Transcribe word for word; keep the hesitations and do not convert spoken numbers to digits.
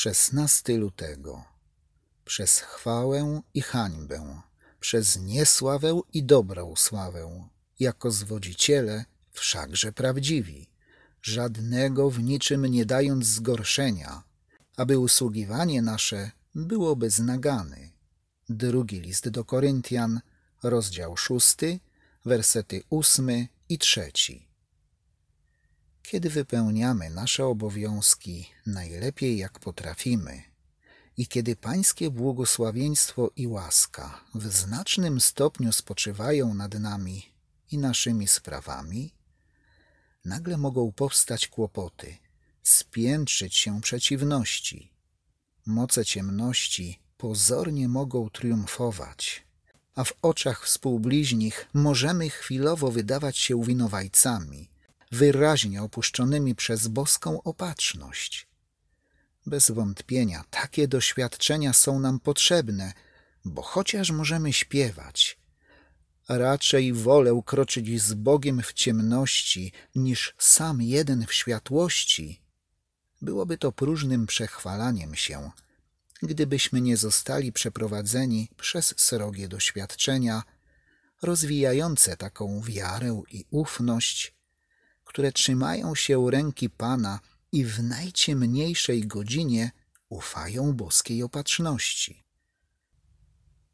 szesnastego lutego. Przez chwałę i hańbę, przez niesławę i dobrą sławę, jako zwodziciele wszakże prawdziwi, żadnego w niczym nie dając zgorszenia, aby usługiwanie nasze było bez nagany. Drugi list do Koryntian, rozdział szósty, wersety ósmy i trzeci. Kiedy wypełniamy nasze obowiązki najlepiej jak potrafimy i kiedy Pańskie błogosławieństwo i łaska w znacznym stopniu spoczywają nad nami i naszymi sprawami, nagle mogą powstać kłopoty, spiętrzyć się przeciwności. Moce ciemności pozornie mogą triumfować, a w oczach współbliźnich możemy chwilowo wydawać się winowajcami, wyraźnie opuszczonymi przez boską opatrzność. Bez wątpienia takie doświadczenia są nam potrzebne, bo chociaż możemy śpiewać, raczej wolę kroczyć z Bogiem w ciemności, niż sam jeden w światłości, byłoby to próżnym przechwalaniem się, gdybyśmy nie zostali przeprowadzeni przez srogie doświadczenia, rozwijające taką wiarę i ufność, które trzymają się ręki Pana i w najciemniejszej godzinie ufają boskiej opatrzności.